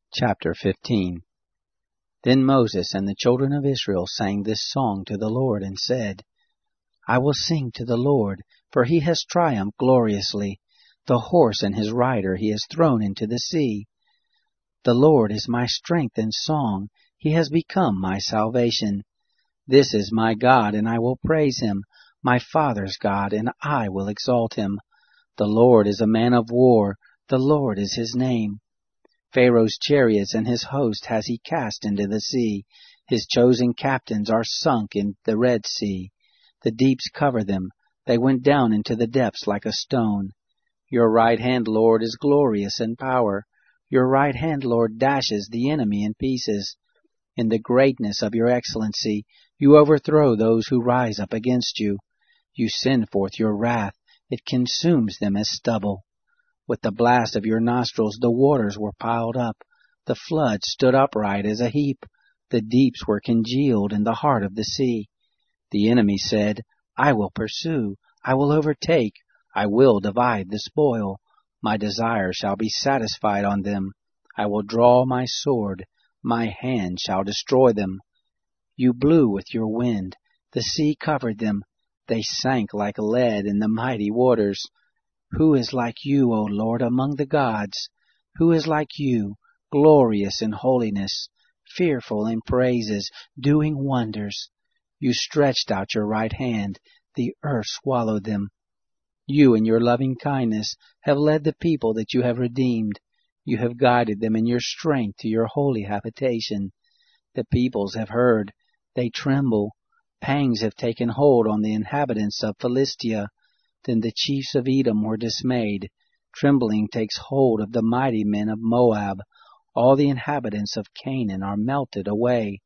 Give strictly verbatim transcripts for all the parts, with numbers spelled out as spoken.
Chapter fifteen. Then Moses and the children of Israel sang this song to the Lord, and said, I will sing to the Lord, for he has triumphed gloriously. The horse and his rider he has thrown into the sea. The Lord is my strength and song. He has become my salvation. This is my God, and I will praise him, my father's God, and I will exalt him. The Lord is a man of war. The Lord is his name. Pharaoh's chariots and his host has he cast into the sea. His chosen captains are sunk in the Red Sea. The deeps cover them. They went down into the depths like a stone. Your right hand, Lord, is glorious in power. Your right hand, Lord, dashes the enemy in pieces. In the greatness of your excellency, you overthrow those who rise up against you. You send forth your wrath. It consumes them as stubble. With the blast of your nostrils the waters were piled up. The flood stood upright as a heap. The deeps were congealed in the heart of the sea. The enemy said, I will pursue. I will overtake. I will divide the spoil. My desire shall be satisfied on them. I will draw my sword. My hand shall destroy them. You blew with your wind. The sea covered them. They sank like lead in the mighty waters. Who is like you, O Lord, among the gods? Who is like you, glorious in holiness, fearful in praises, doing wonders? You stretched out your right hand. The earth swallowed them. You in your loving kindness have led the people that you have redeemed. You have guided them in your strength to your holy habitation. The peoples have heard. They tremble. Pangs have taken hold on the inhabitants of Philistia. Then the chiefs of Edom were dismayed. Trembling takes hold of the mighty men of Moab. All the inhabitants of Canaan are melted away.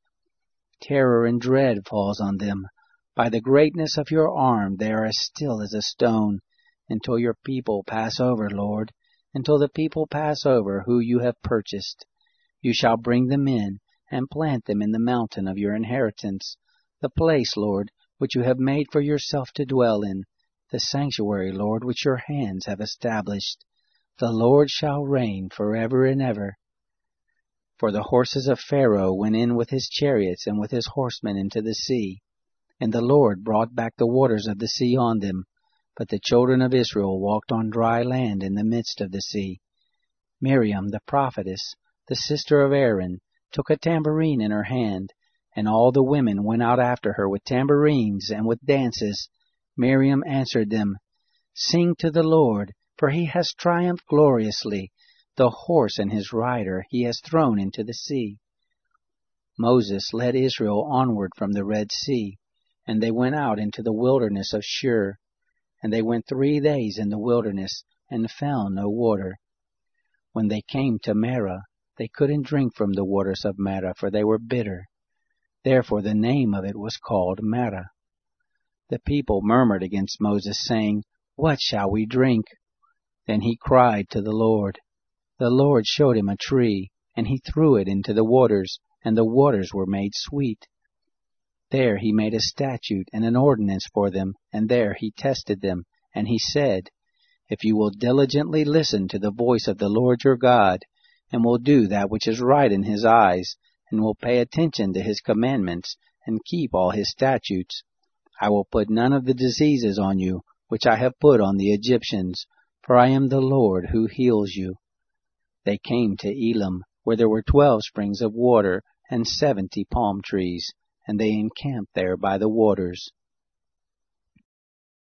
Terror and dread falls on them. By the greatness of your arm they are as still as a stone, until your people pass over, Lord, until the people pass over who you have purchased. You shall bring them in and plant them in the mountain of your inheritance, the place, Lord, which you have made for yourself to dwell in, the sanctuary, Lord, which your hands have established. The Lord shall reign forever and ever. For the horses of Pharaoh went in with his chariots and with his horsemen into the sea, and the Lord brought back the waters of the sea on them. But the children of Israel walked on dry land in the midst of the sea. Miriam the prophetess, the sister of Aaron, took a tambourine in her hand, and all the women went out after her with tambourines and with dances. Miriam answered them, Sing to the Lord, for he has triumphed gloriously. The horse and his rider he has thrown into the sea. Moses led Israel onward from the Red Sea, and they went out into the wilderness of Shur. And they went three days in the wilderness, and found no water. When they came to Marah, they couldn't drink from the waters of Marah, for they were bitter. Therefore the name of it was called Marah. The people murmured against Moses, saying, What shall we drink? Then he cried to the Lord. The Lord showed him a tree, and he threw it into the waters, and the waters were made sweet. There he made a statute and an ordinance for them, and there he tested them. And he said, If you will diligently listen to the voice of the Lord your God, and will do that which is right in his eyes, and will pay attention to his commandments, and keep all his statutes, I will put none of the diseases on you, which I have put on the Egyptians, for I am the Lord who heals you. They came to Elim, where there were twelve springs of water, and seventy palm trees, and they encamped there by the waters.